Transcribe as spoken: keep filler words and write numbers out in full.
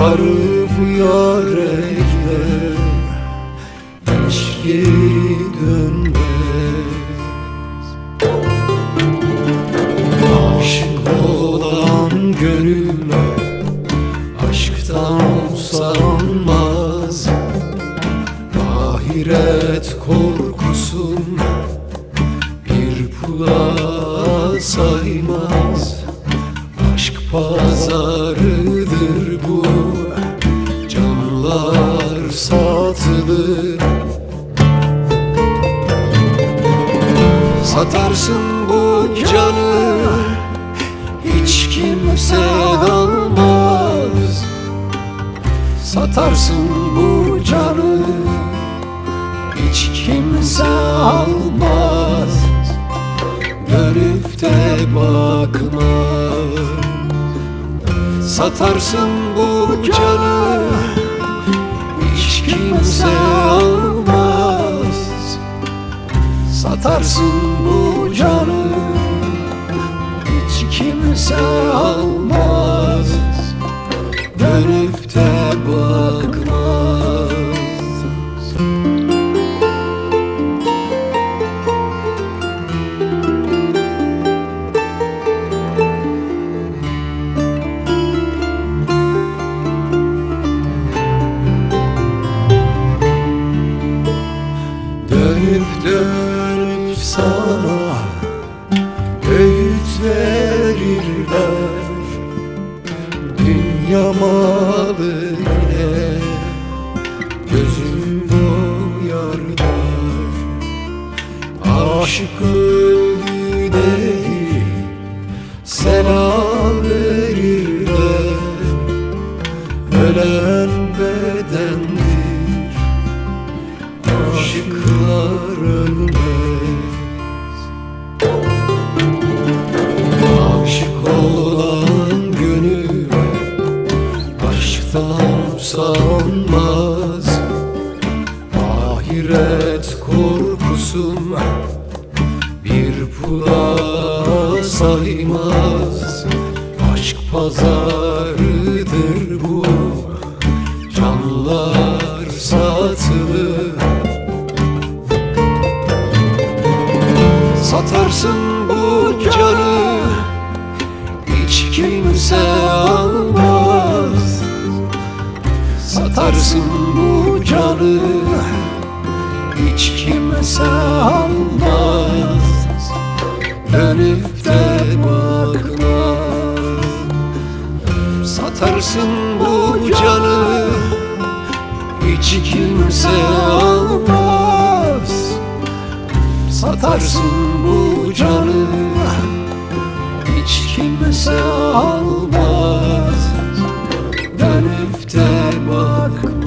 Varıp yâre gider, hiç geri dönmez. Aşık olan gönülle aşktan usanmaz. Ahiret korkusun bir pula saymaz. Aşk pazarıdır bu, canlar satılır. Satarsın bu canı, hiç kimse almaz. Satarsın bu canı, hiç kimse almaz. Dönüp de bakma. Satarsın bu canı, hiç kimse almaz. Satarsın bu canı, hiç kimse almaz. Dönüp de bakmaz. Dönüp dönüp sana öğüt verirler. Dünya malı ile gözüm boyarlar. Aşık öldü değil, selam verirler. Ölen bedendir, aşıklar ölmez. Aşık olan gönül aşktan usanmaz. Ahiret korkusun bir pula saymaz. Aşk pazarıdır bu, canlar satılır. Satarsın bu canı, hiç kimse almaz. Satarsın bu canı, hiç kimse almaz. Dönüp de bakma. Satarsın bu canı, hiç kimse almaz. Satarsın bu canı, hiç kimse almaz. Dönüp de bakma.